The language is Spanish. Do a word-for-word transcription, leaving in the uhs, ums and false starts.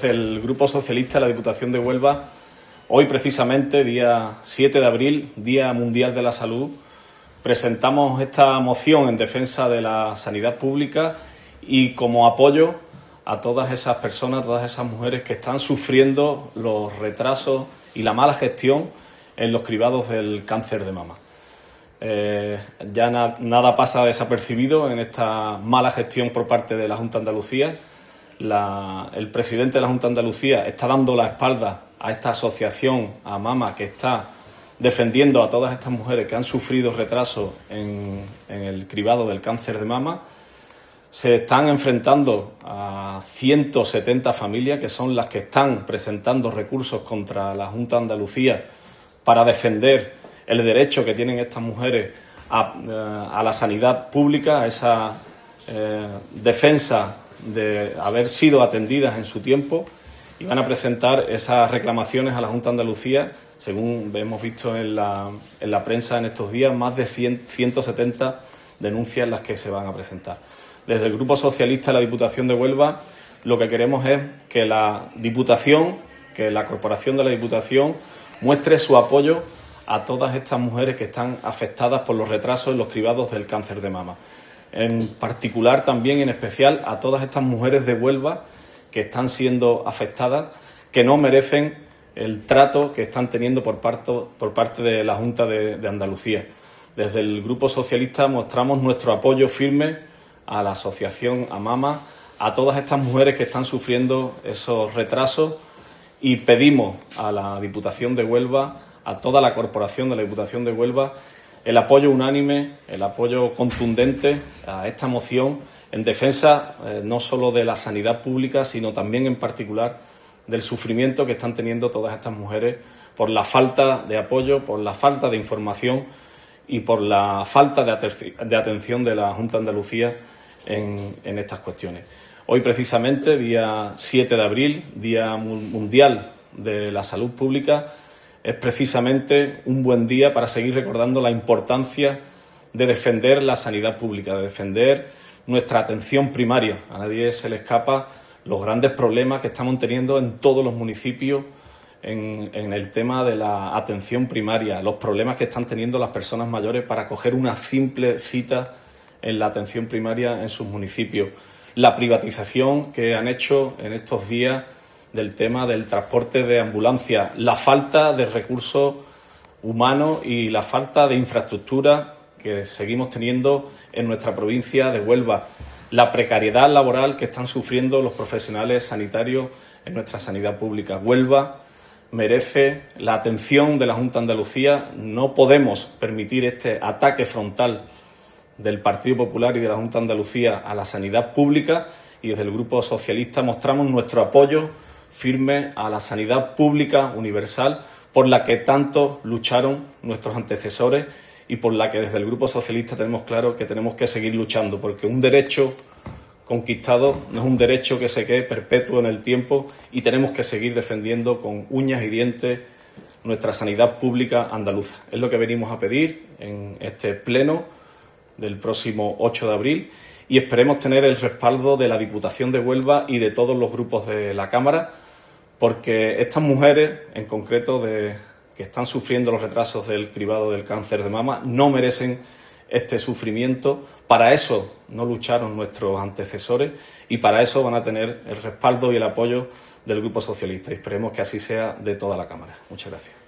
desde el Grupo Socialista de la Diputación de Huelva, hoy precisamente, día siete de abril, Día Mundial de la Salud, presentamos esta moción en defensa de la sanidad pública y como apoyo a todas esas personas, a todas esas mujeres que están sufriendo los retrasos y la mala gestión en los cribados del cáncer de mama. Eh, ya na nada pasa desapercibido en esta mala gestión por parte de la Junta de Andalucía. La, el presidente de la Junta de Andalucía está dando la espalda a esta asociación, a Mama, que está defendiendo a todas estas mujeres que han sufrido retrasos en, en el cribado del cáncer de mama. Se están enfrentando a ciento setenta familias que son las que están presentando recursos contra la Junta de Andalucía para defender el derecho que tienen estas mujeres a, a la sanidad pública, a esa eh, defensa de haber sido atendidas en su tiempo, y van a presentar esas reclamaciones a la Junta de Andalucía, según hemos visto en la, en la prensa en estos días, más de ciento setenta denuncias las que se van a presentar. Desde el Grupo Socialista de la Diputación de Huelva lo que queremos es que la Diputación, que la Corporación de la Diputación muestre su apoyo a todas estas mujeres que están afectadas por los retrasos en los cribados del cáncer de mama. En particular, también en especial, a todas estas mujeres de Huelva que están siendo afectadas, que no merecen el trato que están teniendo por parte, por parte de la Junta de, de Andalucía. Desde el Grupo Socialista mostramos nuestro apoyo firme a la asociación, a Mama, a todas estas mujeres que están sufriendo esos retrasos, y pedimos a la Diputación de Huelva, a toda la Corporación de la Diputación de Huelva, el apoyo unánime, el apoyo contundente a esta moción en defensa eh, no solo de la sanidad pública, sino también en particular del sufrimiento que están teniendo todas estas mujeres por la falta de apoyo, por la falta de información y por la falta de, de atención de la Junta de Andalucía en, en estas cuestiones. Hoy precisamente, día siete de abril, Día Mundial de la Salud Pública, es precisamente un buen día para seguir recordando la importancia de defender la sanidad pública, de defender nuestra atención primaria. A nadie se le escapa los grandes problemas que estamos teniendo en todos los municipios en, en el tema de la atención primaria, los problemas que están teniendo las personas mayores para coger una simple cita en la atención primaria en sus municipios, la privatización que han hecho en estos días del tema del transporte de ambulancias, la falta de recursos humanos y la falta de infraestructura que seguimos teniendo en nuestra provincia de Huelva, la precariedad laboral que están sufriendo los profesionales sanitarios en nuestra sanidad pública. Huelva merece la atención de la Junta de Andalucía. No podemos permitir este ataque frontal del Partido Popular y de la Junta de Andalucía a la sanidad pública, y desde el Grupo Socialista mostramos nuestro apoyo firme a la sanidad pública universal por la que tanto lucharon nuestros antecesores y por la que desde el Grupo Socialista tenemos claro que tenemos que seguir luchando, porque un derecho conquistado no es un derecho que se quede perpetuo en el tiempo, y tenemos que seguir defendiendo con uñas y dientes nuestra sanidad pública andaluza. Es lo que venimos a pedir en este pleno del próximo ocho de abril, y esperemos tener el respaldo de la Diputación de Huelva y de todos los grupos de la Cámara, porque estas mujeres, en concreto, de, que están sufriendo los retrasos del cribado del cáncer de mama, no merecen este sufrimiento. Para eso no lucharon nuestros antecesores, y para eso van a tener el respaldo y el apoyo del Grupo Socialista, y esperemos que así sea de toda la Cámara. Muchas gracias.